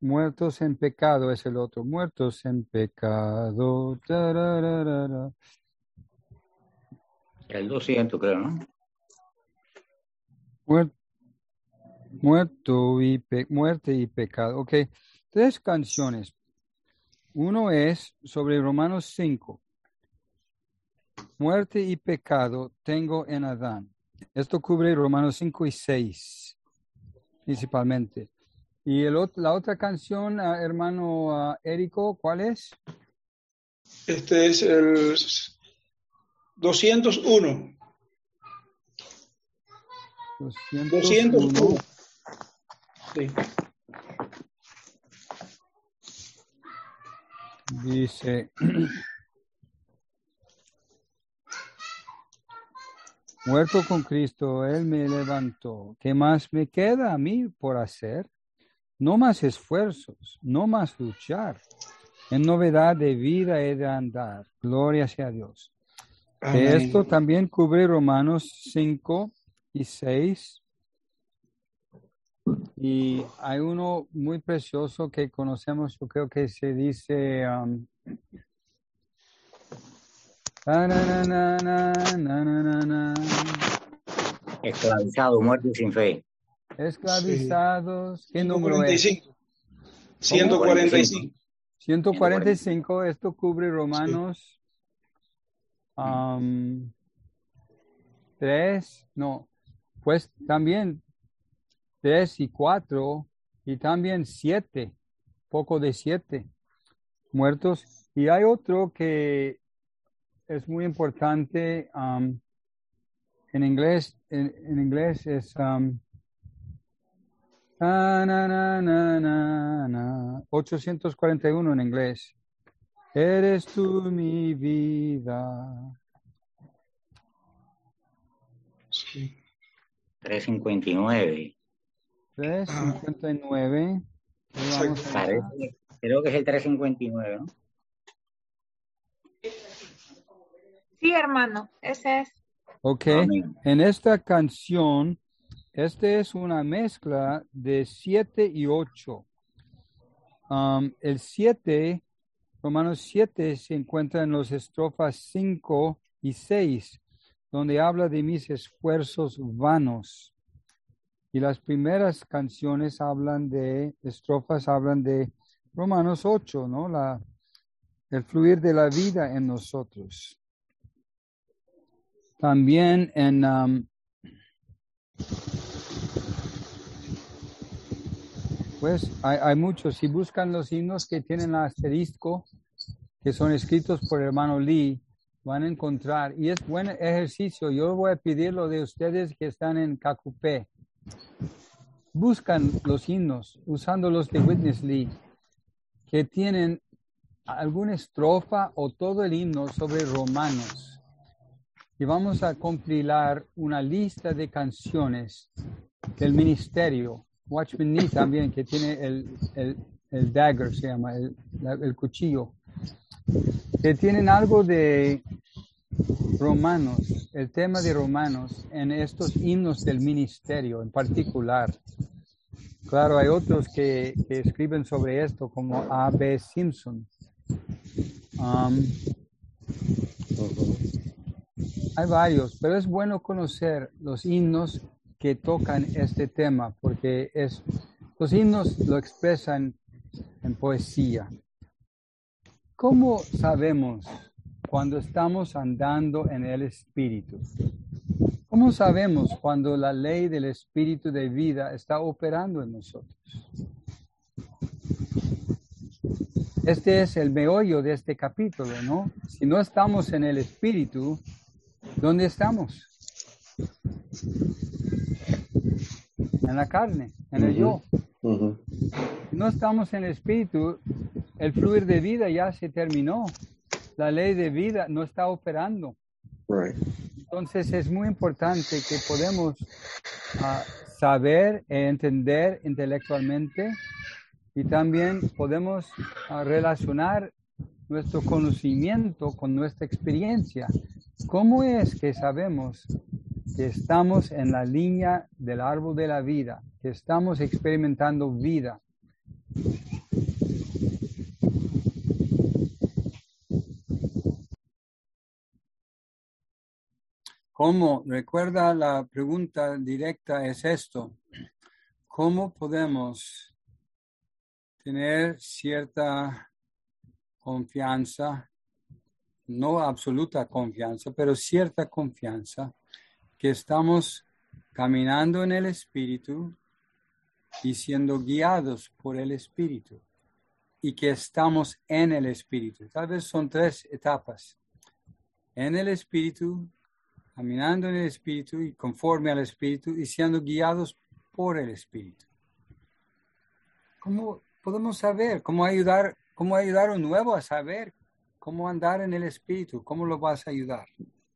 Muertos en pecado es el otro. Muertos en pecado. Tarararara. El 200, creo, ¿no? Muerte y pecado. Ok, 3 canciones. Uno es sobre Romanos 5. Muerte y pecado tengo en Adán. Esto cubre Romanos 5 y 6, principalmente. Y la otra canción, hermano Érico, ¿cuál es? Este es el 201. 201. Sí. Dice, muerto con Cristo, Él me levantó. ¿Qué más me queda a mí por hacer? No más esfuerzos, no más luchar. En novedad de vida he de andar. Gloria sea a Dios. Amén. Esto también cubre Romanos 5 y 6. Y hay uno muy precioso que conocemos, yo creo que se dice... Esclavizado, muerto y sin fe. Esclavizados. ¿Qué número 145. es? 145. 145. Esto cubre Romanos 3. No, pues también 3 y 4 y también 7. Poco de 7 muertos. Y hay otro que es muy importante. En inglés es 841 en inglés. Eres tú mi vida. Sí. 359. 359. Creo que es el 359, ¿no? Sí, hermano, ese es. Ok, Amén. en esta canción, es una mezcla de 7 y 8. El 7, Romanos 7, se encuentra en las estrofas 5 y 6, donde habla de mis esfuerzos vanos. Y las primeras canciones estrofas hablan de Romanos 8, ¿no? El fluir de la vida en nosotros. También pues hay muchos. Si buscan los himnos que tienen asterisco, que son escritos por el hermano Lee, van a encontrar. Y es buen ejercicio. Yo voy a pedirlo de ustedes que están en Cacupé. Buscan los himnos usando los de Witness Lee, que tienen alguna estrofa o todo el himno sobre Romanos. Y vamos a compilar una lista de canciones del ministerio. Watchman Nee también, que tiene el dagger, se llama, el cuchillo, que tienen algo de Romanos, el tema de Romanos en estos himnos del ministerio en particular. Claro, hay otros que escriben sobre esto, como A.B. Simpson. Hay varios, pero es bueno conocer los himnos que tocan este tema, porque los himnos lo expresan en poesía. ¿Cómo sabemos cuando estamos andando en el Espíritu? ¿Cómo sabemos cuando la ley del Espíritu de vida está operando en nosotros? Este es el meollo de este capítulo, ¿no? Si no estamos en el Espíritu, ¿dónde estamos? En la carne, en el yo. Si no estamos en el Espíritu, el fluir de vida ya se terminó. La ley de vida no está operando. Right. Entonces es muy importante que podemos saber e entender intelectualmente y también podemos relacionar nuestro conocimiento con nuestra experiencia. ¿Cómo es que sabemos que estamos en la línea del árbol de la vida, que estamos experimentando vida? ¿Cómo? Recuerda, la pregunta directa es esto. ¿Cómo podemos tener cierta confianza, no absoluta confianza, pero cierta confianza, que estamos caminando en el Espíritu y siendo guiados por el Espíritu, y que estamos en el Espíritu? Tal vez son 3 etapas. En el Espíritu, caminando en el Espíritu y conforme al Espíritu y siendo guiados por el Espíritu. ¿Cómo podemos saber? ¿Cómo ayudar a un nuevo a saber cómo andar en el Espíritu? ¿Cómo lo vas a ayudar?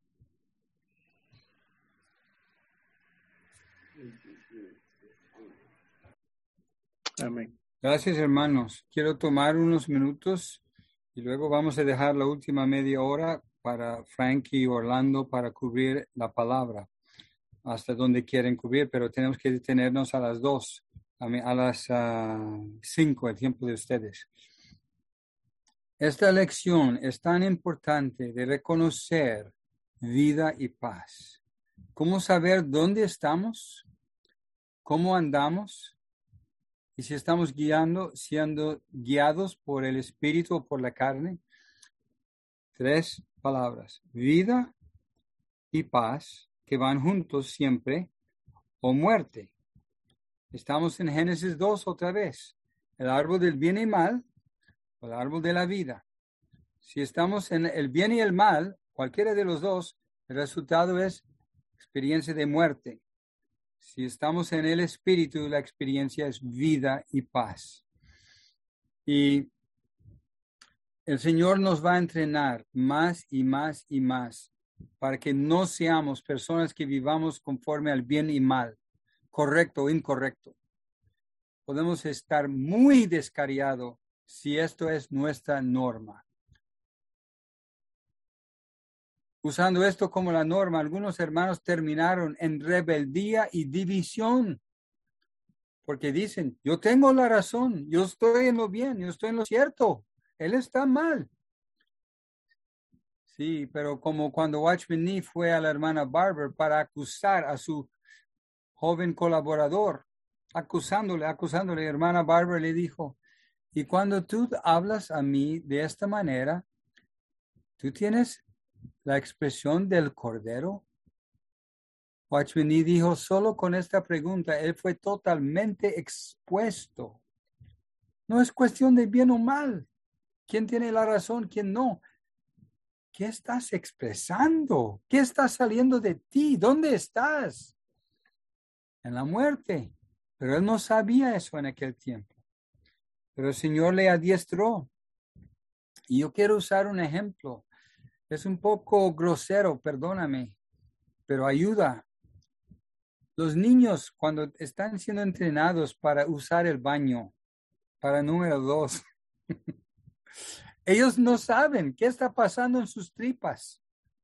Amén. Gracias, hermanos. Quiero tomar unos minutos y luego vamos a dejar la última media hora para Frankie y Orlando para cubrir la palabra hasta donde quieren cubrir, pero tenemos que detenernos a las 2, a las 5, el tiempo de ustedes. Esta lección es tan importante de reconocer vida y paz. ¿Cómo saber dónde estamos? ¿Cómo andamos? Y si estamos siendo guiados por el Espíritu o por la carne. 3 palabras: vida y paz, que van juntos siempre, o muerte. Estamos en Génesis 2 otra vez. El árbol del bien y mal, o el árbol de la vida. Si estamos en el bien y el mal, cualquiera de los dos, el resultado es experiencia de muerte. Si estamos en el Espíritu, la experiencia es vida y paz. Y el Señor nos va a entrenar más y más y más para que no seamos personas que vivamos conforme al bien y mal, correcto o incorrecto. Podemos estar muy descariados si esto es nuestra norma. Usando esto como la norma, algunos hermanos terminaron en rebeldía y división. Porque dicen, yo tengo la razón, yo estoy en lo bien, yo estoy en lo cierto, él está mal. Sí, pero como cuando Watchman Nee fue a la hermana Barber para acusar a su joven colaborador, acusándole, hermana Barber le dijo, y cuando tú hablas a mí de esta manera, ¿tú tienes la expresión del cordero? Watchman Nee dijo, solo con esta pregunta, él fue totalmente expuesto. No es cuestión de bien o mal. ¿Quién tiene la razón? ¿Quién no? ¿Qué estás expresando? ¿Qué está saliendo de ti? ¿Dónde estás? En la muerte. Pero él no sabía eso en aquel tiempo. Pero el Señor le adiestró. Y yo quiero usar un ejemplo. Es un poco grosero, perdóname, pero ayuda. Los niños, cuando están siendo entrenados para usar el baño, para número 2, ellos no saben qué está pasando en sus tripas.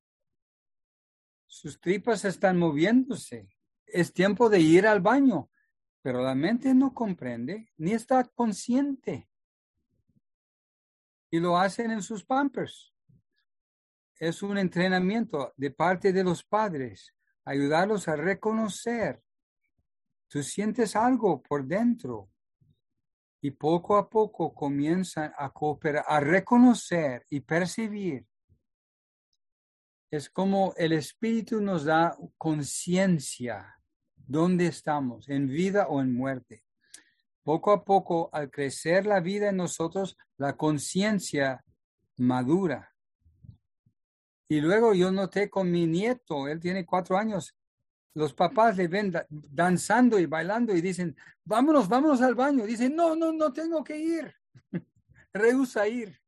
Sus tripas están moviéndose. Es tiempo de ir al baño, pero la mente no comprende ni está consciente. Y lo hacen en sus pampers. Es un entrenamiento de parte de los padres, ayudarlos a reconocer. Tú sientes algo por dentro y poco a poco comienzan a cooperar, a reconocer y percibir. Es como el Espíritu nos da conciencia dónde estamos, en vida o en muerte. Poco a poco, al crecer la vida en nosotros, la conciencia madura. Y luego yo noté con mi nieto, él tiene 4 años, los papás le ven danzando y bailando y dicen, vámonos al baño. Dicen, no tengo que ir. Rehúsa ir.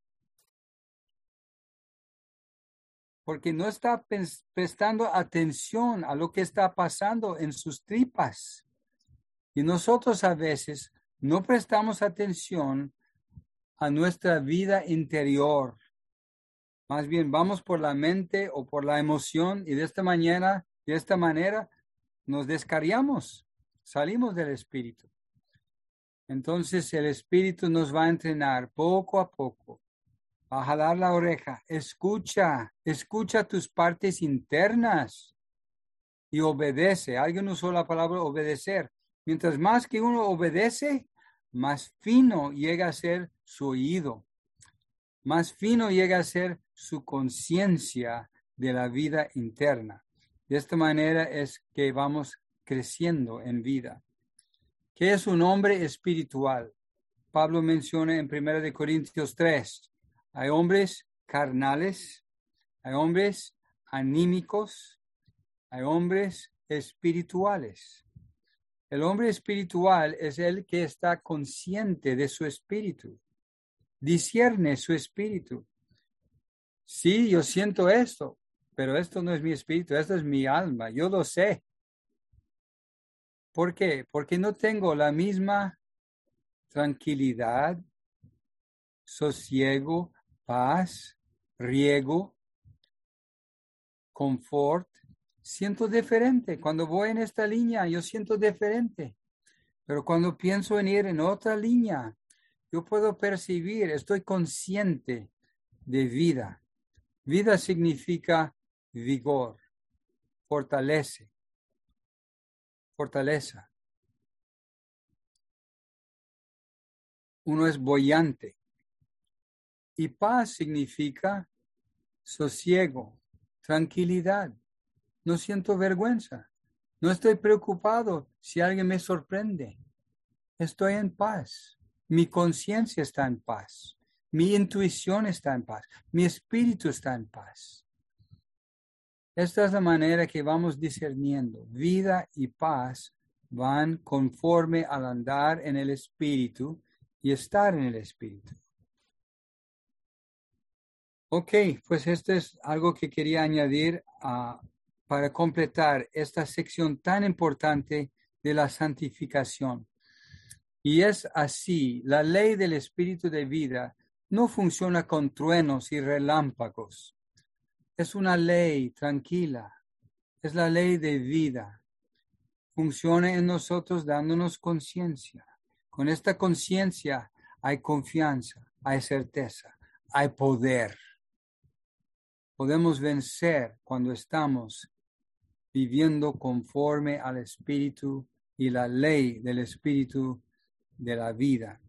Porque no está prestando atención a lo que está pasando en sus tripas. Y nosotros a veces no prestamos atención a nuestra vida interior. Más bien vamos por la mente o por la emoción y de esta manera nos descarriamos, salimos del Espíritu. Entonces el Espíritu nos va a entrenar poco a poco Va a jalar la oreja. Escucha tus partes internas y obedece. Alguien usó la palabra obedecer. Mientras más que uno obedece, más fino llega a ser su oído. Más fino llega a ser su conciencia de la vida interna. De esta manera es que vamos creciendo en vida. ¿Qué es un hombre espiritual? Pablo menciona en 1 Corintios 3. Hay hombres carnales, hay hombres anímicos, hay hombres espirituales. El hombre espiritual es el que está consciente de su espíritu, discierne su espíritu. Sí, yo siento esto, pero esto no es mi espíritu, esto es mi alma, yo lo sé. ¿Por qué? Porque no tengo la misma tranquilidad, sosiego, paz, riego, confort. Siento diferente. Cuando voy en esta línea, yo siento diferente. Pero cuando pienso en ir en otra línea, yo puedo percibir, estoy consciente de vida. Vida significa vigor, fortaleza. Uno es boyante. Y paz significa sosiego, tranquilidad. No siento vergüenza. No estoy preocupado si alguien me sorprende. Estoy en paz. Mi conciencia está en paz. Mi intuición está en paz. Mi espíritu está en paz. Esta es la manera que vamos discerniendo. Vida y paz van conforme al andar en el espíritu y estar en el espíritu. Ok, pues esto es algo que quería añadir para completar esta sección tan importante de la santificación. Y es así, la ley del espíritu de vida no funciona con truenos y relámpagos. Es una ley tranquila, es la ley de vida. Funciona en nosotros dándonos conciencia. Con esta conciencia hay confianza, hay certeza, hay poder. Podemos vencer cuando estamos viviendo conforme al Espíritu y la ley del Espíritu de la vida.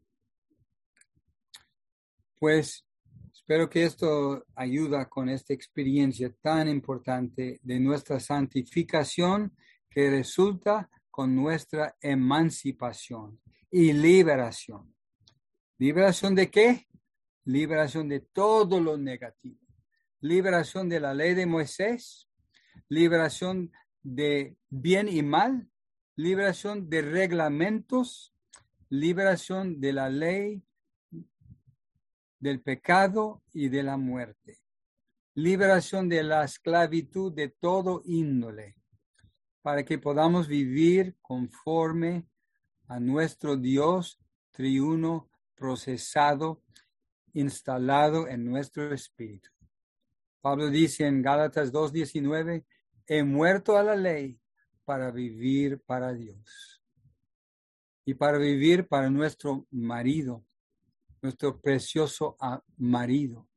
Pues espero que esto ayuda con esta experiencia tan importante de nuestra santificación que resulta con nuestra emancipación y liberación. ¿Liberación de qué? Liberación de todo lo negativo. Liberación de la ley de Moisés, liberación de bien y mal, liberación de reglamentos, liberación de la ley, del pecado y de la muerte, liberación de la esclavitud de todo índole, para que podamos vivir conforme a nuestro Dios triuno, procesado, instalado en nuestro espíritu. Pablo dice en Gálatas 2:19, he muerto a la ley para vivir para Dios y para vivir para nuestro marido, nuestro precioso marido.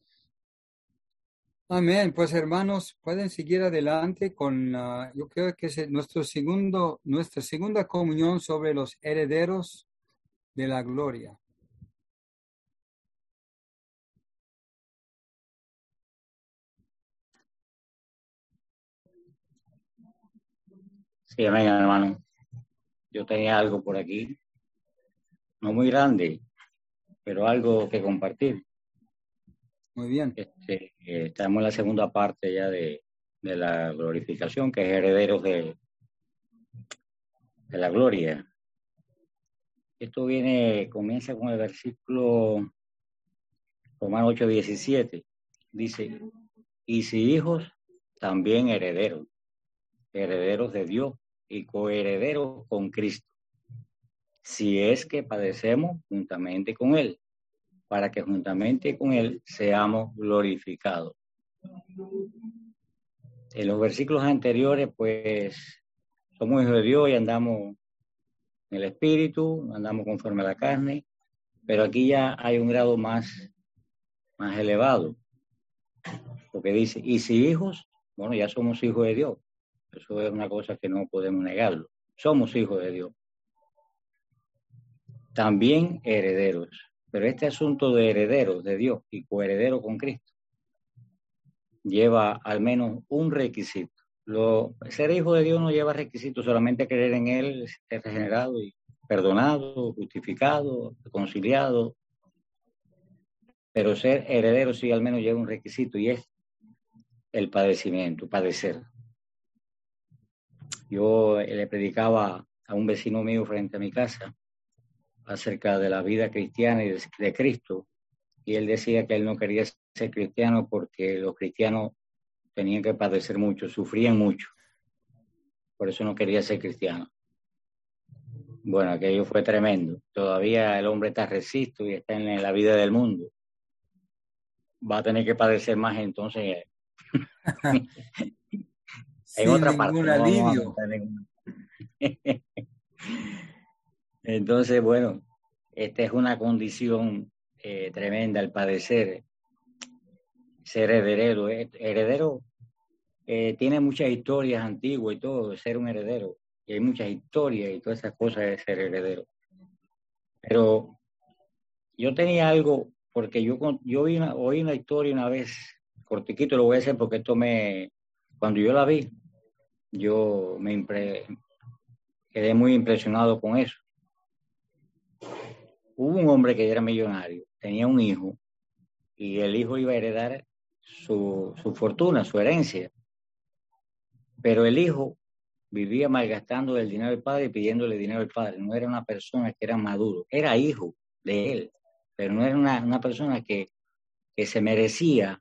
Amén. Pues hermanos, pueden seguir adelante con, yo creo que es nuestra segunda comunión sobre los herederos de la gloria. Sí, amén, hermano. Yo tenía algo por aquí, no muy grande, pero algo que compartir. Muy bien. Estamos en la segunda parte ya de la glorificación, que es herederos de la gloria. Esto comienza con el versículo Romanos 8:17. Dice, y si hijos, también herederos de Dios y coherederos con Cristo, si es que padecemos juntamente con Él, para que juntamente con Él seamos glorificados. En los versículos anteriores, pues, somos hijos de Dios y andamos en el Espíritu, andamos conforme a la carne, pero aquí ya hay un grado más más elevado, porque dice, y si hijos, bueno, ya somos hijos de Dios. Eso es una cosa que no podemos negarlo. Somos hijos de Dios. También herederos. Pero este asunto de herederos de Dios y coheredero con Cristo lleva al menos un requisito. Ser hijo de Dios no lleva requisitos, solamente creer en Él, ser regenerado y perdonado, justificado, reconciliado. Pero ser heredero sí al menos lleva un requisito, y es el padecimiento, padecer. Yo le predicaba a un vecino mío frente a mi casa acerca de la vida cristiana y de Cristo, y él decía que él no quería ser cristiano porque los cristianos tenían que padecer mucho, sufrían mucho, por eso no quería ser cristiano. Bueno, aquello fue tremendo. Todavía el hombre está resisto y está en la vida del mundo. Va a tener que padecer más entonces en Sin otra parte. ningún No vamos a alivio. contar ninguna. Entonces, bueno, esta es una condición tremenda, el padecer, ser heredero. Heredero tiene muchas historias antiguas y todo, ser un heredero. Y hay muchas historias y todas esas cosas de ser heredero. Pero yo tenía algo, porque yo oí una historia una vez, cortiquito lo voy a hacer porque cuando yo la vi, yo quedé muy impresionado con eso. Hubo un hombre que era millonario, tenía un hijo, y el hijo iba a heredar su fortuna, su herencia. Pero el hijo vivía malgastando el dinero del padre y pidiéndole dinero al padre. No era una persona que era maduro, era hijo de él, pero no era una persona que se merecía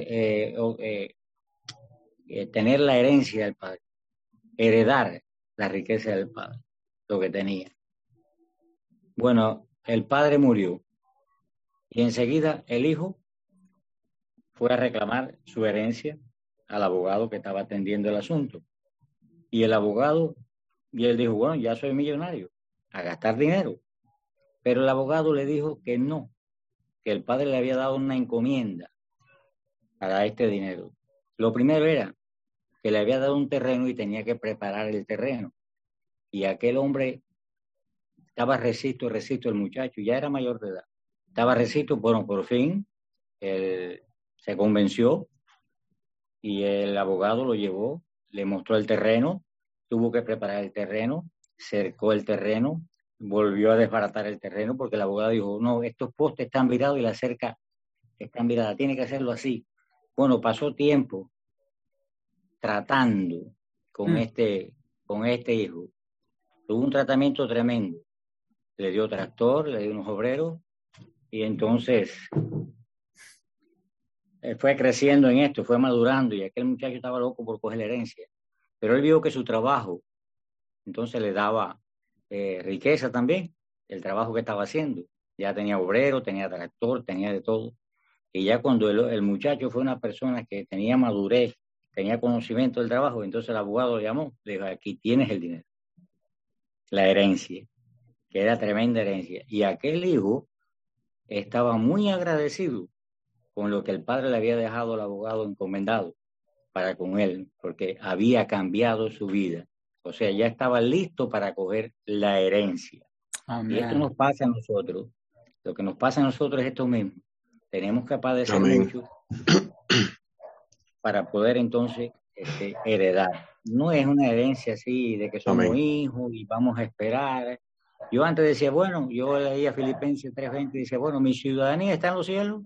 tener la herencia del padre, heredar la riqueza del padre, lo que tenía. Bueno, el padre murió y enseguida el hijo fue a reclamar su herencia al abogado que estaba atendiendo el asunto. Y el abogado, y él dijo, bueno, ya soy millonario, a gastar dinero. Pero el abogado le dijo que no, que el padre le había dado una encomienda para este dinero. Lo primero era que le había dado un terreno y tenía que preparar el terreno. Y aquel hombre estaba resisto, el muchacho, ya era mayor de edad. Estaba resisto, bueno, por fin, él se convenció y el abogado lo llevó, le mostró el terreno, tuvo que preparar el terreno, cercó el terreno, volvió a desbaratar el terreno porque el abogado dijo, no, estos postes están virados y la cerca está virada, tiene que hacerlo así. Bueno, pasó tiempo tratando con este hijo. Tuvo un tratamiento tremendo. Le dio tractor, le dio unos obreros y entonces fue creciendo en esto, fue madurando y aquel muchacho estaba loco por coger la herencia. Pero él vio que su trabajo entonces le daba riqueza también, el trabajo que estaba haciendo. Ya tenía obrero, tenía tractor, tenía de todo. Y ya cuando el muchacho fue una persona que tenía madurez, tenía conocimiento del trabajo, entonces el abogado lo llamó, le dijo, aquí tienes el dinero, la herencia, que era tremenda herencia. Y aquel hijo estaba muy agradecido con lo que el padre le había dejado al abogado encomendado para con él, porque había cambiado su vida. O sea, ya estaba listo para coger la herencia. Amén. Y esto nos pasa a nosotros. Lo que nos pasa a nosotros es esto mismo. Tenemos que padecer Amén. mucho para poder entonces heredar. No es una herencia así de que somos Amén. hijos y vamos a esperar. Yo antes decía, bueno, yo leía Filipenses 3:20 y decía, bueno, mi ciudadanía está en los cielos.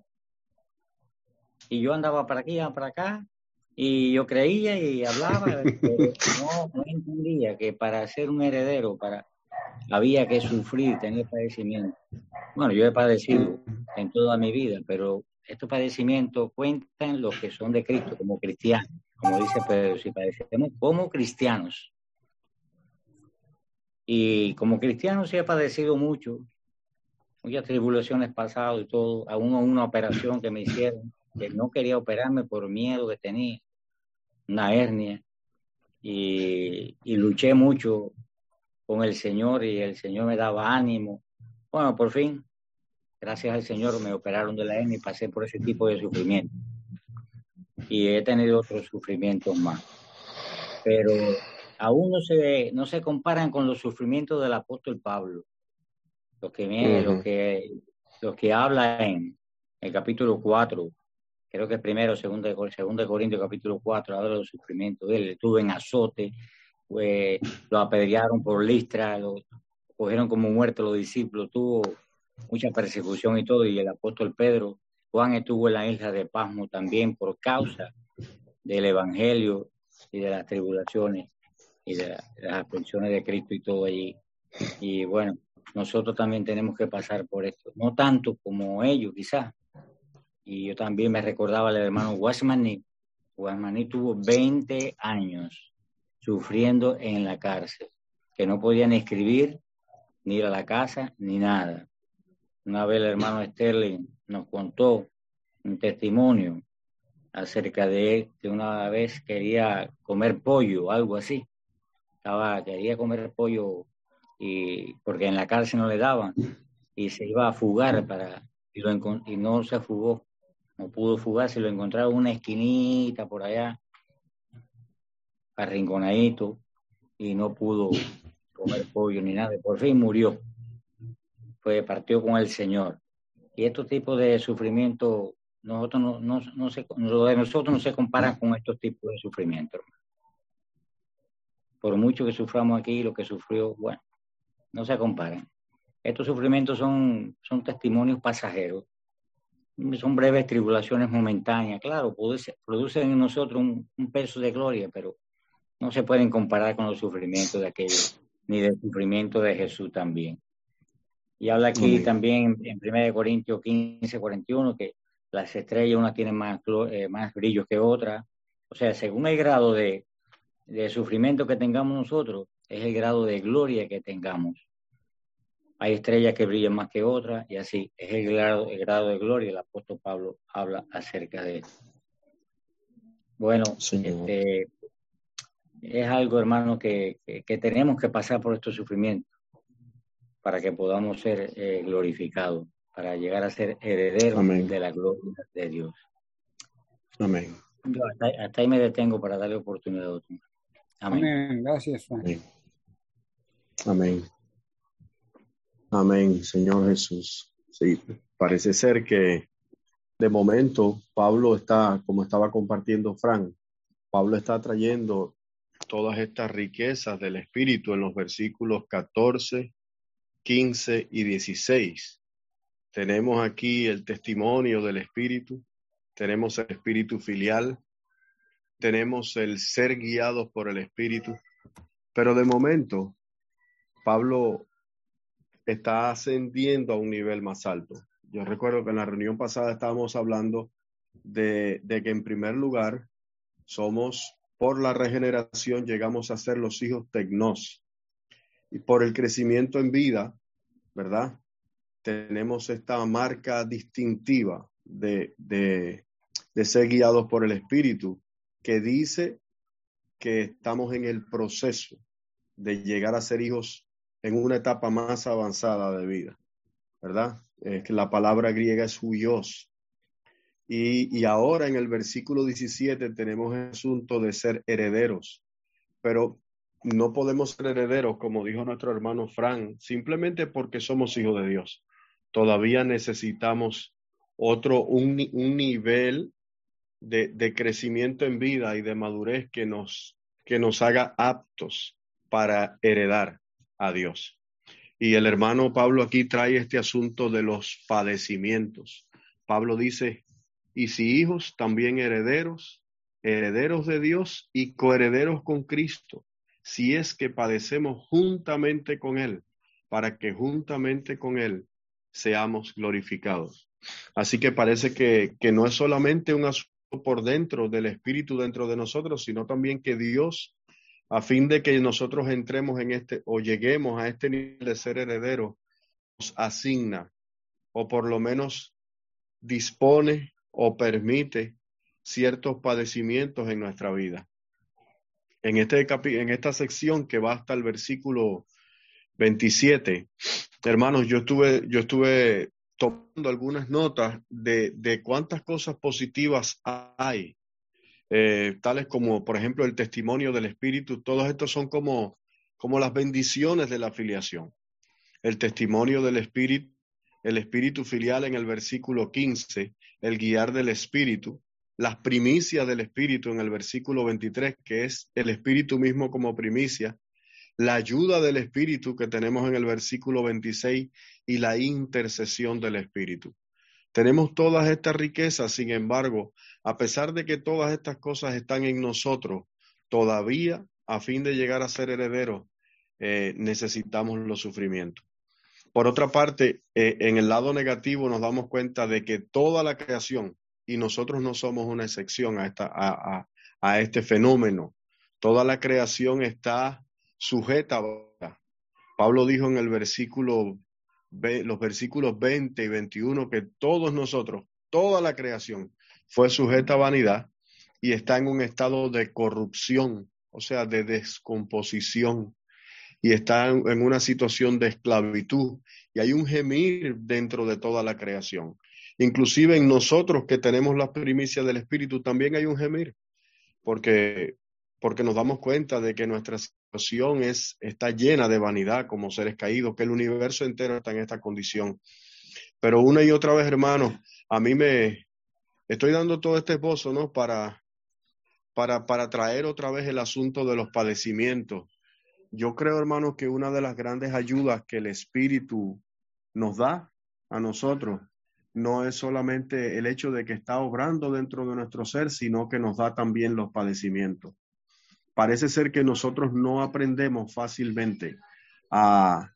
Y yo andaba para aquí, para acá, y yo creía y hablaba, pero no entendía que para ser un heredero había que sufrir, tener padecimiento. Bueno, yo he padecido en toda mi vida, pero estos padecimientos cuentan los que son de Cristo, como cristianos. Como dice Pedro, si padecemos como cristianos. Y como cristianos sí he padecido mucho, muchas tribulaciones pasadas y todo, aún una operación que me hicieron, que no quería operarme por miedo que tenía, una hernia, y luché mucho con el Señor y el Señor me daba ánimo. Bueno, por fin gracias al Señor me operaron de la hernia y pasé por ese tipo de sufrimiento. Y he tenido otros sufrimientos más. Pero aún no se comparan con los sufrimientos del apóstol Pablo. Los que habla en el capítulo 4, creo que primero, segundo de Corintios capítulo 4, habla de los sufrimientos de él. Estuvo en azote, lo apedrearon por Listra, lo cogieron como muerto los discípulos, tuvo mucha persecución y todo, y el apóstol Pedro, Juan estuvo en la isla de Pasmo también por causa del evangelio y de las tribulaciones y de las aflicciones de Cristo y todo allí. Y bueno, nosotros también tenemos que pasar por esto, no tanto como ellos quizás. Y yo también me recordaba al hermano Guasmaní. Guasmaní tuvo 20 años sufriendo en la cárcel, que no podía ni escribir, ni ir a la casa, ni nada. Una vez el hermano Sterling nos contó un testimonio acerca de él, que una vez quería comer pollo, algo así. Quería comer pollo porque en la cárcel no le daban, y se iba a fugar y no se fugó, no pudo fugarse, lo encontraron en una esquinita por allá, arrinconadito, y no pudo comer pollo ni nada, por fin murió, partió con el Señor. Y estos tipos de sufrimiento, lo de nosotros no se compara con estos tipos de sufrimiento. Por mucho que suframos aquí, lo que sufrió, bueno, no se comparan. Estos sufrimientos son testimonios pasajeros, son breves tribulaciones momentáneas. Claro, producen en nosotros un peso de gloria, pero no se pueden comparar con los sufrimientos de aquellos, ni del sufrimiento de Jesús también. Y habla aquí también en 1 Corintios 15, 41, que las estrellas una tienen más brillos que otra. O sea, según el grado de sufrimiento que tengamos nosotros, es el grado de gloria que tengamos. Hay estrellas que brillan más que otras, y así es el grado de gloria. El apóstol Pablo habla acerca de eso. Bueno, es algo, hermano, que tenemos que pasar por estos sufrimientos para que podamos ser glorificados, para llegar a ser herederos de la gloria de Dios. Amén. Yo hasta ahí me detengo para darle oportunidad a otro. Amén. Amén. Gracias, Juan. Amén. Amén. Amén, Señor Jesús. Sí, parece ser que de momento Pablo está, como estaba compartiendo Fran, Pablo está trayendo todas estas riquezas del Espíritu en los versículos 14, 15 y 16. Tenemos aquí el testimonio del Espíritu, tenemos el Espíritu filial, tenemos el ser guiados por el Espíritu, pero de momento Pablo está ascendiendo a un nivel más alto. Yo recuerdo que en la reunión pasada estábamos hablando de que en primer lugar somos, por la regeneración, llegamos a ser los hijos tecnos. Y por el crecimiento en vida, ¿verdad? Tenemos esta marca distintiva de ser guiados por el Espíritu, que dice que estamos en el proceso de llegar a ser hijos en una etapa más avanzada de vida, ¿verdad? Que la palabra griega es huios. Y ahora en el versículo 17 tenemos el asunto de ser herederos, pero no podemos ser herederos, como dijo nuestro hermano Fran, simplemente porque somos hijos de Dios. Todavía necesitamos un nivel de crecimiento en vida y de madurez que nos haga aptos para heredar a Dios. Y el hermano Pablo aquí trae este asunto de los padecimientos. Pablo dice, y si hijos, también herederos, herederos de Dios y coherederos con Cristo, si es que padecemos juntamente con Él, para que juntamente con Él seamos glorificados. Así que parece que no es solamente un asunto por dentro del Espíritu dentro de nosotros, sino también que Dios, a fin de que nosotros entremos en o lleguemos a este nivel de ser herederos, nos asigna, o por lo menos dispone o permite ciertos padecimientos en nuestra vida. En esta sección que va hasta el versículo 27, hermanos, yo estuve tomando algunas notas de cuántas cosas positivas hay, tales como, por ejemplo, el testimonio del Espíritu. Todos estos son como las bendiciones de la filiación. El testimonio del Espíritu, el Espíritu filial en el versículo 15, el guiar del Espíritu, las primicias del Espíritu en el versículo 23, que es el Espíritu mismo como primicia, la ayuda del Espíritu que tenemos en el versículo 26 y la intercesión del Espíritu. Tenemos todas estas riquezas, sin embargo, a pesar de que todas estas cosas están en nosotros, todavía, a fin de llegar a ser herederos, necesitamos los sufrimientos. Por otra parte, en el lado negativo nos damos cuenta de que toda la creación, y nosotros no somos una excepción a este fenómeno, toda la creación está sujeta. Pablo dijo en el los versículos 20 y 21 que todos nosotros, toda la creación fue sujeta a vanidad y está en un estado de corrupción, o sea, de descomposición, y está en una situación de esclavitud, y hay un gemir dentro de toda la creación. Inclusive en nosotros que tenemos las primicias del Espíritu también hay un gemir, porque nos damos cuenta de que nuestra situación está llena de vanidad como seres caídos, que el universo entero está en esta condición. Pero una y otra vez, hermanos, a mí me estoy dando todo este esbozo, ¿no? Para traer otra vez el asunto de los padecimientos. Yo creo, hermanos, que una de las grandes ayudas que el Espíritu nos da a nosotros no es solamente el hecho de que está obrando dentro de nuestro ser, sino que nos da también los padecimientos. Parece ser que nosotros no aprendemos fácilmente a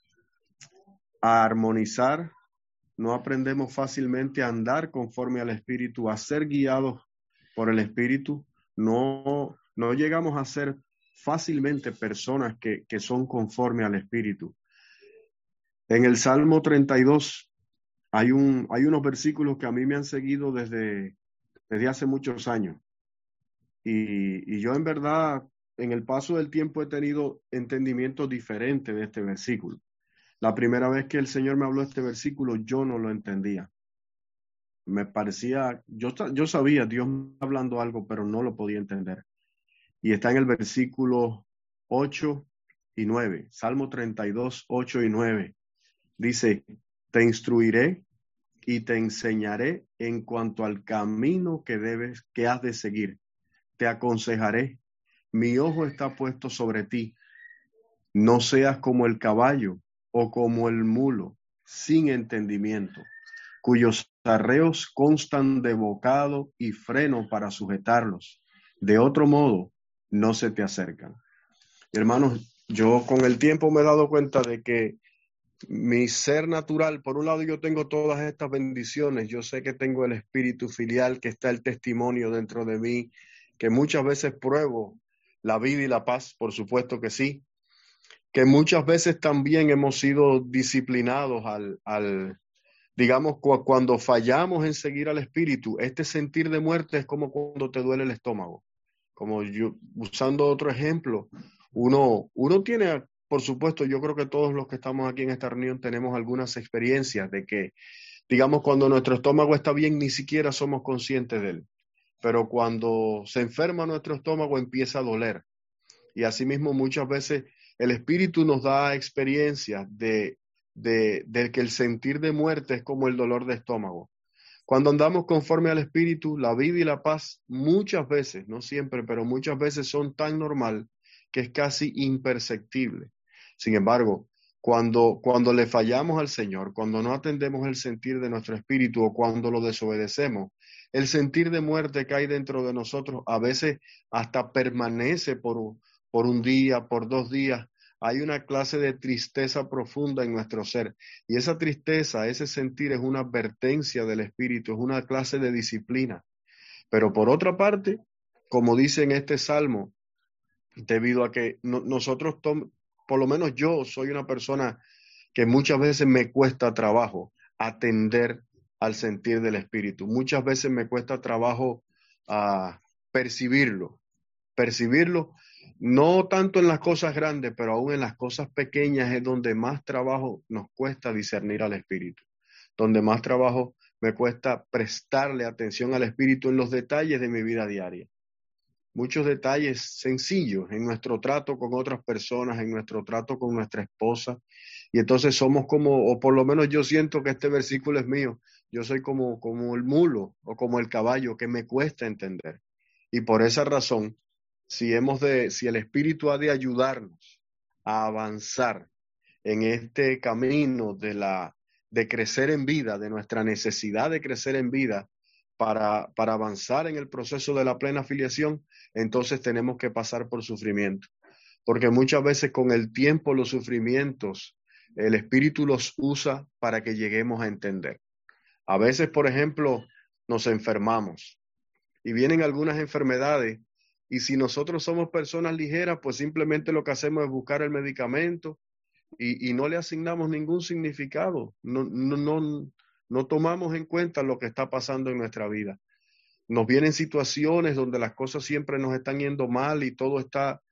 armonizar, no aprendemos fácilmente a andar conforme al Espíritu, a ser guiados por el Espíritu. No llegamos a ser fácilmente personas que son conforme al Espíritu. En el Salmo 32 hay unos versículos que a mí me han seguido desde hace muchos años. Y yo en verdad, en el paso del tiempo he tenido entendimiento diferente de este versículo. La primera vez que el Señor me habló de este versículo, yo no lo entendía. Me parecía, yo sabía Dios hablando algo, pero no lo podía entender. Y está en el versículo 8 y 9, Salmo 32, 8 y 9. Dice, te instruiré y te enseñaré en cuanto al camino que has de seguir. Te aconsejaré, mi ojo está puesto sobre ti. No seas como el caballo o como el mulo, sin entendimiento, cuyos arreos constan de bocado y freno para sujetarlos. De otro modo, no se te acercan. Hermanos, yo con el tiempo me he dado cuenta de que mi ser natural, por un lado yo tengo todas estas bendiciones, yo sé que tengo el espíritu filial, que está el testimonio dentro de mí, que muchas veces pruebo la vida y la paz, por supuesto que sí, que muchas veces también hemos sido disciplinados digamos, cuando fallamos en seguir al espíritu, este sentir de muerte es como cuando te duele el estómago. Como yo, usando otro ejemplo, uno tiene, por supuesto, yo creo que todos los que estamos aquí en esta reunión tenemos algunas experiencias de que, digamos, cuando nuestro estómago está bien, ni siquiera somos conscientes de él. Pero cuando se enferma nuestro estómago empieza a doler. Y asimismo muchas veces el espíritu nos da experiencias de que el sentir de muerte es como el dolor de estómago. Cuando andamos conforme al Espíritu, la vida y la paz muchas veces, no siempre, pero muchas veces son tan normal que es casi imperceptible. Sin embargo, cuando le fallamos al Señor, cuando no atendemos el sentir de nuestro espíritu o cuando lo desobedecemos, el sentir de muerte que hay dentro de nosotros a veces hasta permanece por un día, por 2 días. Hay una clase de tristeza profunda en nuestro ser. Y esa tristeza, ese sentir es una advertencia del Espíritu, es una clase de disciplina. Pero por otra parte, como dice en este Salmo, debido a que nosotros, por lo menos yo soy una persona que muchas veces me cuesta trabajo atender al sentir del Espíritu. Muchas veces me cuesta trabajo percibirlo, no tanto en las cosas grandes, pero aún en las cosas pequeñas es donde más trabajo nos cuesta discernir al Espíritu. donde más trabajo me cuesta prestarle atención al Espíritu en los detalles de mi vida diaria. Muchos detalles sencillos en nuestro trato con otras personas, en nuestro trato con nuestra esposa. Y entonces somos como, o por lo menos yo siento que este versículo es mío, yo soy como el mulo o como el caballo que me cuesta entender. Y por esa razón, si el Espíritu ha de ayudarnos a avanzar en este camino de crecer en vida, de nuestra necesidad de crecer en vida, para avanzar en el proceso de la plena filiación, entonces tenemos que pasar por sufrimiento. Porque muchas veces con el tiempo los sufrimientos, el Espíritu los usa para que lleguemos a entender. A veces, por ejemplo, nos enfermamos y vienen algunas enfermedades y si nosotros somos personas ligeras, pues simplemente lo que hacemos es buscar el medicamento y no le asignamos ningún significado. No tomamos en cuenta lo que está pasando en nuestra vida. Nos vienen situaciones donde las cosas siempre nos están yendo mal y todo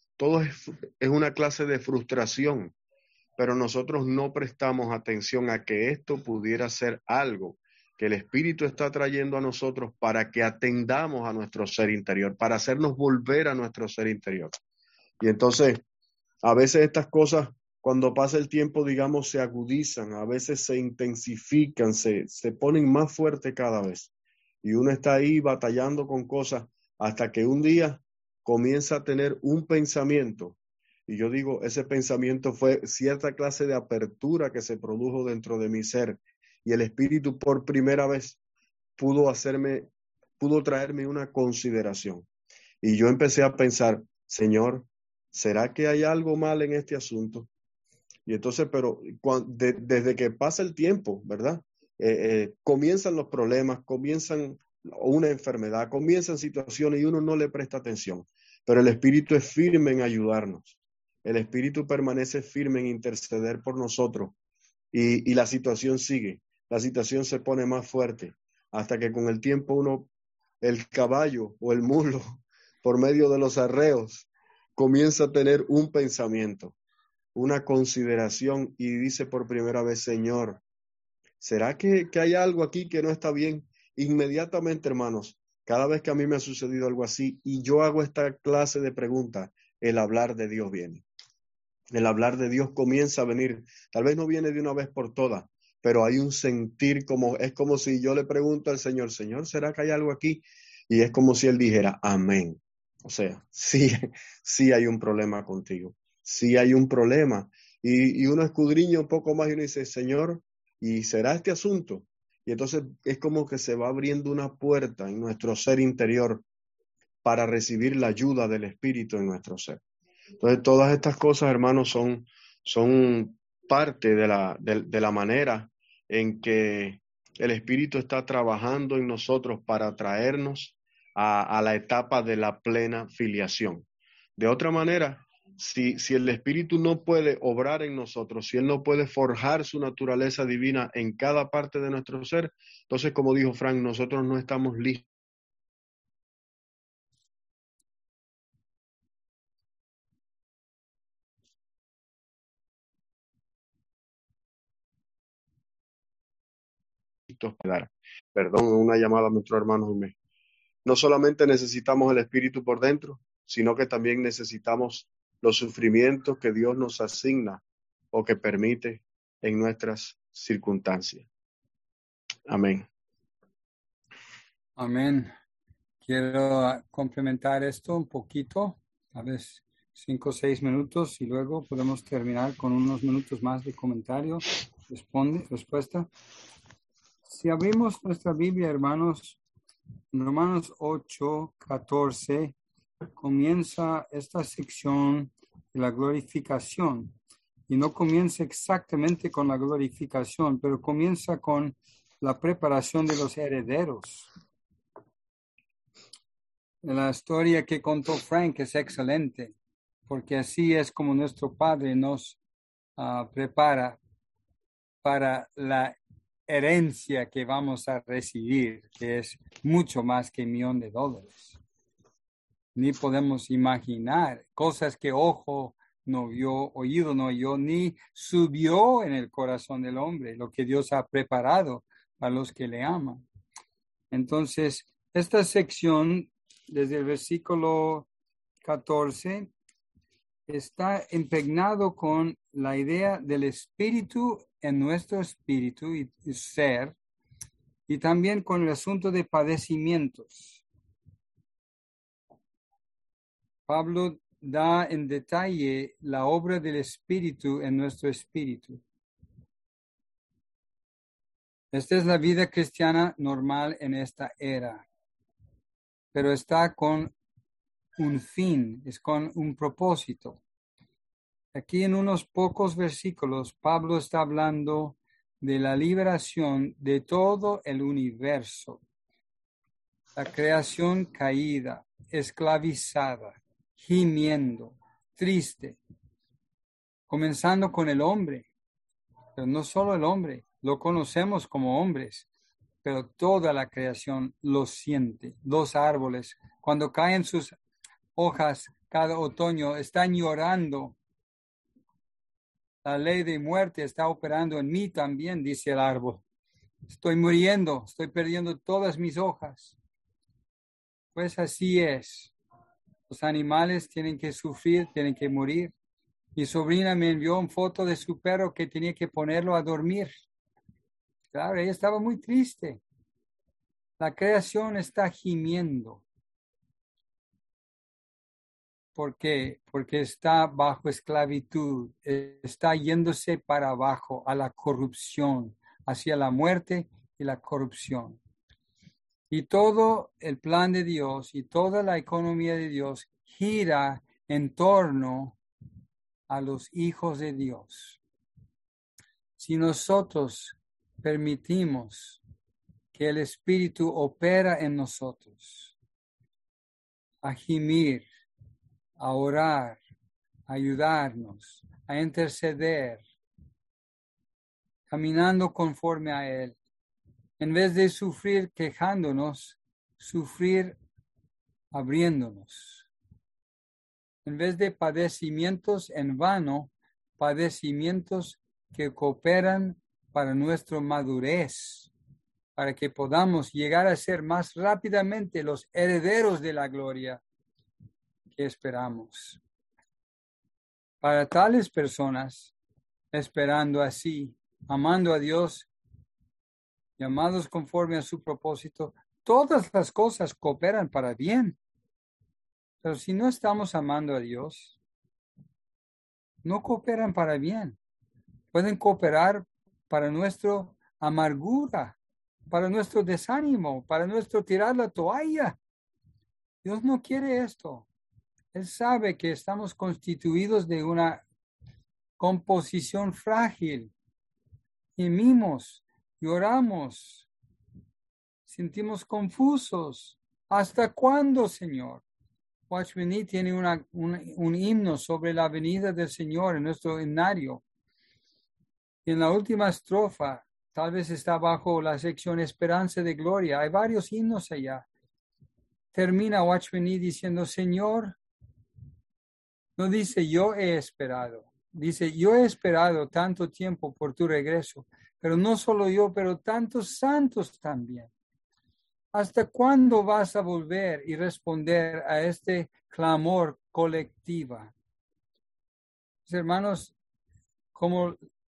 es una clase de frustración, pero nosotros no prestamos atención a que esto pudiera ser algo que el Espíritu está trayendo a nosotros para que atendamos a nuestro ser interior, para hacernos volver a nuestro ser interior. Y entonces, a veces estas cosas, cuando pasa el tiempo, digamos, se agudizan, a veces se intensifican, se ponen más fuertes cada vez. Y uno está ahí batallando con cosas hasta que un día comienza a tener un pensamiento. Y yo digo, ese pensamiento fue cierta clase de apertura que se produjo dentro de mi ser. Y el Espíritu por primera vez pudo traerme una consideración. Y yo empecé a pensar, Señor, ¿será que hay algo mal en este asunto? Y entonces, pero desde que pasa el tiempo, ¿verdad? Comienzan los problemas, comienzan una enfermedad, comienzan situaciones y uno no le presta atención. Pero el Espíritu es firme en ayudarnos. El Espíritu permanece firme en interceder por nosotros. Y la situación sigue. La situación se pone más fuerte hasta que con el tiempo el caballo o el mulo, por medio de los arreos, comienza a tener un pensamiento, una consideración y dice por primera vez, Señor, ¿será que hay algo aquí que no está bien? Inmediatamente, hermanos, cada vez que a mí me ha sucedido algo así y yo hago esta clase de preguntas, el hablar de Dios viene. El hablar de Dios comienza a venir. Tal vez no viene de una vez por todas, pero hay un sentir es como si yo le pregunto al Señor, Señor, ¿será que hay algo aquí? Y es como si Él dijera, amén. O sea, sí hay un problema contigo. Sí hay un problema. Y uno escudriña un poco más y uno dice, Señor, ¿y será este asunto? Y entonces es como que se va abriendo una puerta en nuestro ser interior para recibir la ayuda del Espíritu en nuestro ser. Entonces todas estas cosas, hermanos, son parte de la manera en que el Espíritu está trabajando en nosotros para traernos a la etapa de la plena filiación. De otra manera, si el Espíritu no puede obrar en nosotros, si Él no puede forjar su naturaleza divina en cada parte de nuestro ser, entonces, como dijo Frank, nosotros no estamos listos. Perdón, una llamada a nuestro hermano Jiménez. No solamente necesitamos el Espíritu por dentro, sino que también necesitamos los sufrimientos que Dios nos asigna o que permite en nuestras circunstancias. Amén. Amén. Quiero complementar esto un poquito, a veces 5 o 6 minutos y luego podemos terminar con unos minutos más de comentario, respuesta. Si abrimos nuestra Biblia, hermanos, en Romanos 8:14 comienza esta sección de la glorificación. Y no comienza exactamente con la glorificación, pero comienza con la preparación de los herederos. La historia que contó Frank es excelente, porque así es como nuestro Padre nos prepara para la herencia que vamos a recibir, que es mucho más que $1,000,000. Ni podemos imaginar cosas que ojo no vio, oído no oyó, ni subió en el corazón del hombre, lo que Dios ha preparado para los que le aman. Entonces, esta sección, desde el versículo 14, está impregnado con la idea del espíritu en nuestro espíritu y ser, y también con el asunto de padecimientos. Pablo da en detalle la obra del espíritu en nuestro espíritu. Esta es la vida cristiana normal en esta era, pero está con un fin, es con un propósito. Aquí en unos pocos versículos, Pablo está hablando de la liberación de todo el universo, la creación caída, esclavizada, gimiendo, triste, comenzando con el hombre, pero no solo el hombre, lo conocemos como hombres, pero toda la creación lo siente. Los árboles, cuando caen sus hojas cada otoño, están llorando. La ley de muerte está operando en mí también, dice el árbol. Estoy muriendo, estoy perdiendo todas mis hojas. Pues así es. Los animales tienen que sufrir, tienen que morir. Mi sobrina me envió una foto de su perro que tenía que ponerlo a dormir. Claro, ella estaba muy triste. La creación está gimiendo. ¿Por qué? Porque está bajo esclavitud, está yéndose para abajo a la corrupción, hacia la muerte y la corrupción. Y todo el plan de Dios y toda la economía de Dios gira en torno a los hijos de Dios. Si nosotros permitimos que el Espíritu opera en nosotros, a gimir, a orar, a ayudarnos, a interceder, caminando conforme a Él. En vez de sufrir quejándonos, sufrir abriéndonos. En vez de padecimientos en vano, padecimientos que cooperan para nuestra madurez, para que podamos llegar a ser más rápidamente los herederos de la gloria que esperamos. Para tales personas, esperando así, amando a Dios, llamados conforme a su propósito, todas las cosas cooperan para bien. Pero si no estamos amando a Dios, no cooperan para bien. Pueden cooperar para nuestra amargura, para nuestro desánimo, para nuestro tirar la toalla. Dios no quiere esto. Él sabe que estamos constituidos de una composición frágil. Gemimos, lloramos, sentimos confusos. ¿Hasta cuándo, Señor? Watchman Nee tiene un himno sobre la venida del Señor en nuestro himnario. Y en la última estrofa, tal vez está bajo la sección Esperanza de Gloria. Hay varios himnos allá. Termina Watchman Nee diciendo, Señor, no dice yo he esperado. Dice, yo he esperado tanto tiempo por tu regreso, pero no solo yo, pero tantos santos también. ¿Hasta cuándo vas a volver y responder a este clamor colectiva? Mis hermanos, como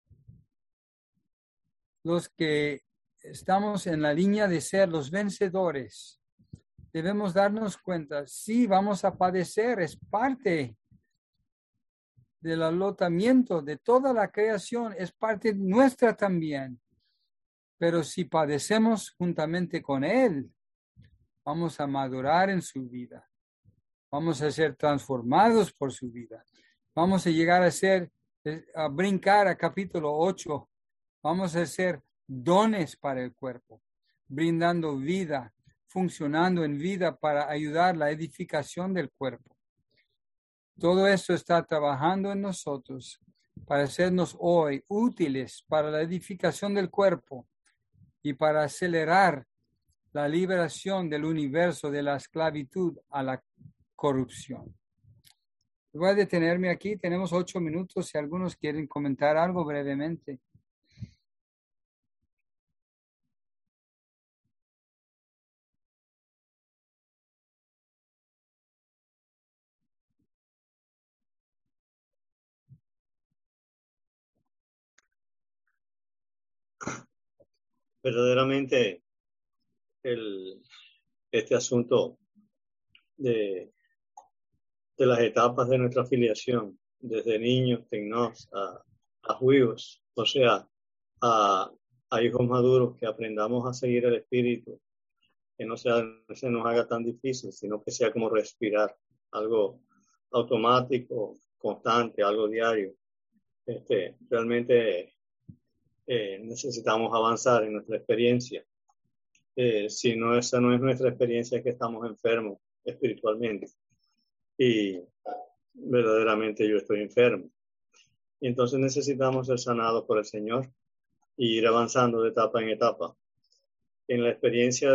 los que estamos en la línea de ser los vencedores, debemos darnos cuenta, sí, vamos a padecer, es parte del alotamiento de toda la creación, es parte nuestra también. Pero si padecemos juntamente con Él, vamos a madurar en su vida. Vamos a ser transformados por su vida. Vamos a llegar a brincar a capítulo 8. Vamos a ser dones para el cuerpo, brindando vida, funcionando en vida para ayudar la edificación del cuerpo. Todo esto está trabajando en nosotros para hacernos hoy útiles para la edificación del cuerpo y para acelerar la liberación del universo de la esclavitud a la corrupción. Voy a detenerme aquí. Tenemos 8 minutos. Si algunos quieren comentar algo brevemente. verdaderamente este asunto de las etapas de nuestra filiación, desde niños, tecnos, a juegos, o sea, a hijos maduros, que aprendamos a seguir el Espíritu, que no se nos haga tan difícil, sino que sea como respirar, algo automático, constante, algo diario. Realmente necesitamos avanzar en nuestra experiencia. Si no, esa no es nuestra experiencia, es que estamos enfermos espiritualmente. Y verdaderamente yo estoy enfermo. Y entonces necesitamos ser sanados por el Señor y ir avanzando de etapa en etapa. En la experiencia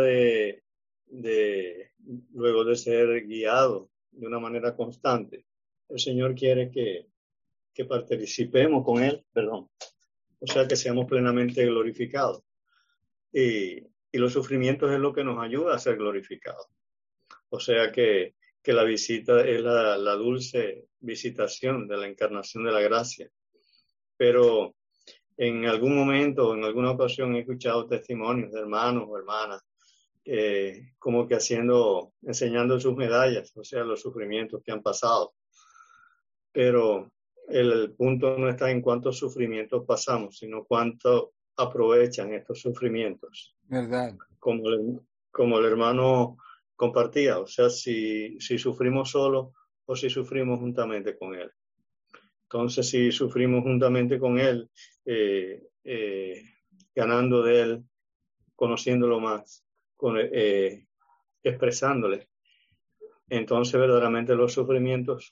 luego de ser guiado de una manera constante, el Señor quiere que participemos con Él, o sea, que seamos plenamente glorificados. Y los sufrimientos es lo que nos ayuda a ser glorificados. O sea que la visita es la dulce visitación de la encarnación de la gracia. Pero en algún momento, en alguna ocasión, he escuchado testimonios de hermanos o hermanas como que enseñando sus medallas, o sea, los sufrimientos que han pasado. Pero el punto no está en cuántos sufrimientos pasamos, sino cuánto aprovechan estos sufrimientos. ¿Verdad? Como el hermano compartía, o sea, si sufrimos solos o si sufrimos juntamente con él. Entonces, si sufrimos juntamente con él, ganando de él, conociéndolo más, expresándole, entonces verdaderamente los sufrimientos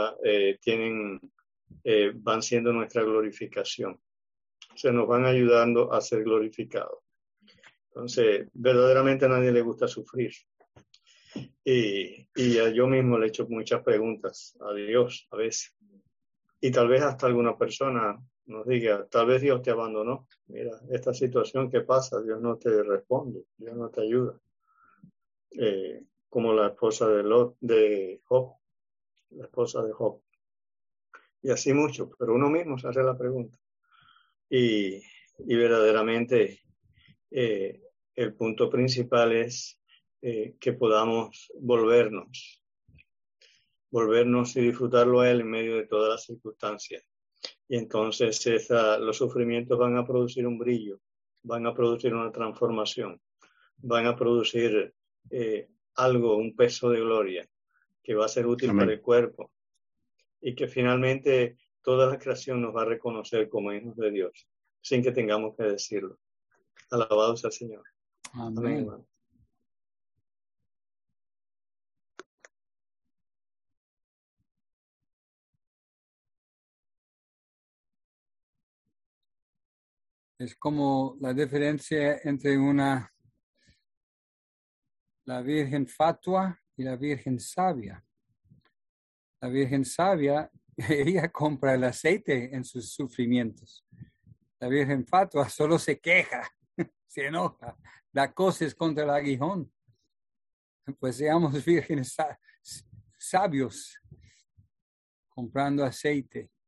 van siendo nuestra glorificación. Se nos van ayudando a ser glorificados. Entonces, verdaderamente a nadie le gusta sufrir. Y yo mismo le he hecho muchas preguntas a Dios a veces. Y tal vez hasta alguna persona nos diga, tal vez Dios te abandonó. Mira, esta situación que pasa, Dios no te responde, Dios no te ayuda. Como la esposa de Job, la esposa de Job. Y así mucho, pero uno mismo se hace la pregunta. Y verdaderamente el punto principal es que podamos volvernos y disfrutarlo a Él en medio de todas las circunstancias. Y entonces los sufrimientos van a producir un brillo, van a producir una transformación, van a producir algo, un peso de gloria que va a ser útil para el cuerpo y que finalmente toda la creación nos va a reconocer como hijos de Dios, sin que tengamos que decirlo. Alabado sea el Señor. Amén. Amén. Es como la diferencia entre la virgen fatua y la virgen sabia. La virgen sabia, ella compra el aceite en sus sufrimientos. La virgen fatua solo se queja, se enoja, da cosas contra el aguijón. Pues seamos vírgenes sabios, comprando aceite